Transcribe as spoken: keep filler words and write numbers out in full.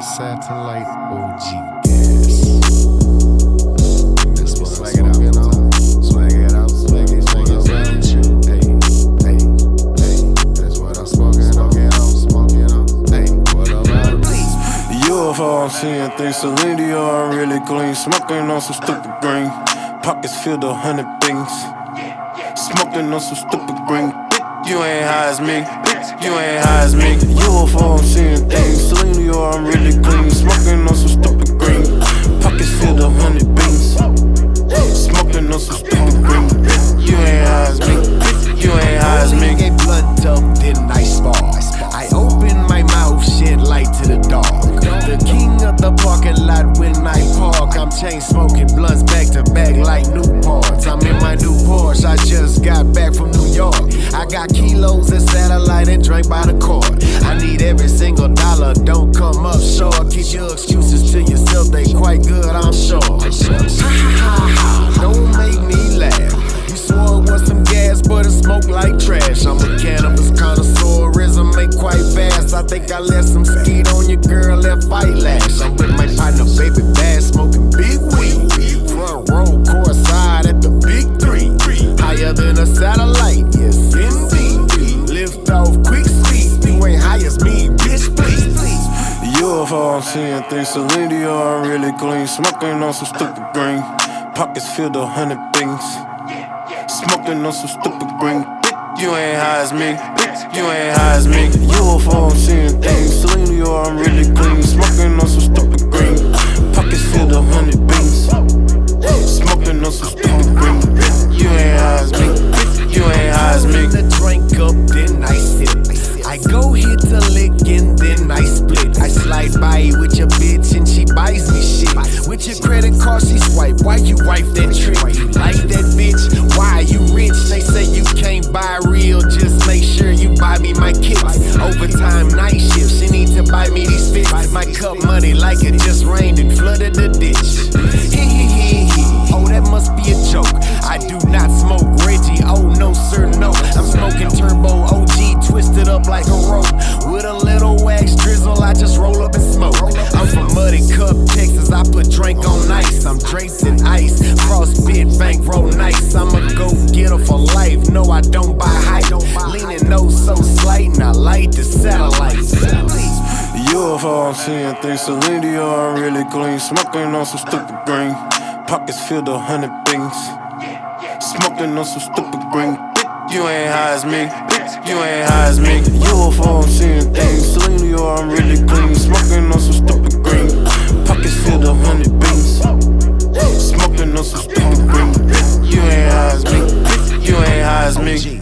Satellite O G gas. That's what swag it out, swag it out, swag it, swag it out. Hey, hey, hey. That's what I'm smoking on, smoking on. Hey, what about it? U F O, I'm seeing things. Celine Dion, I'm really clean. Smoking on some stupid green. Pockets filled a hundred things. Smoking on some stupid green. You ain't high as me. You ain't high as me. U F O, I'm seeing things. Celine Dion, I'm really clean. Smoking on some stupid green. Pockets filled a hundred beans. Smoking on some stupid green. You ain't high as me. You ain't high as me. Get blunt up, then I spark. I open my mouth, shed light to the dark. The king of the parking lot when I park. I'm chain smoking blunts back to back like Newports. I'm in my new Porsche, I just got back from New York. I got kilos of satellite and drank by the quart. I need every single dollar, don't come up short. Keep your excuses to yourself, they quite good, I'm sure. Ha ha ha, don't make me laugh. You swore it was some gas, but it smoked like trash. I'm a cannabis connoisseur, resume quite fast. I think I left some skeet on your girl, left eyelash. I'm with my partner, baby bad, smoking big weed. Front row, course side at the big three. Higher than a satellite, yes indeed. Lift off quick speed, you ain't high as me, bitch, please, please. U F O, I'm seeing things. Celine Dion, I'm really clean. Smoking on some stupid green. Pockets filled a hundred things. Smoking on some stupid green. You ain't high as me. You ain't high as me. U F O, I'm seeing things. Celine Dion, I'm really clean. Smoking on some stupid green. Pockets filled a hundred beans. Smoking on some stupid green. You ain't high as me. You ain't high as me. The drink up, then I sip. I go hit the lick and then I split. I slide by with your bitch and she buys me shit. With your credit card she swipe. Why you wipe that trick? You like that bitch? Why you rich? They say you can't buy real. Just make sure you buy me my kicks. Overtime night shift. She need to buy me these fits. My cup money like it just rained and flooded the ditch. Hee hee hee hee. Oh, that must be a joke. I do not smoke Reggie. Oh no sir, no. I'm smoking Turbo O G, twisted up like a rope. With a little wax drizzle, I just roll up and smoke. I'm from Muddy Cup, Texas. I put drink on ice. I'm draped in ice. Frostbit, bankroll nice. I'm a go-getter for life. No, I don't buy hype. Leaning no so slight, and I light the satellites. U F O, I'm seeing things. Celine Dion, I'm really clean. Smoking on some stupid green. Pockets filled a hundred things. Smoking on some stupid green. You ain't high as me. You ain't high as me. U F O, I'm seeing things. Celine Dion, I'm really clean. Smoking on some stupid green. Pockets filled a hundred beans. Smoking on some stupid green. You ain't high as me. You ain't high as me.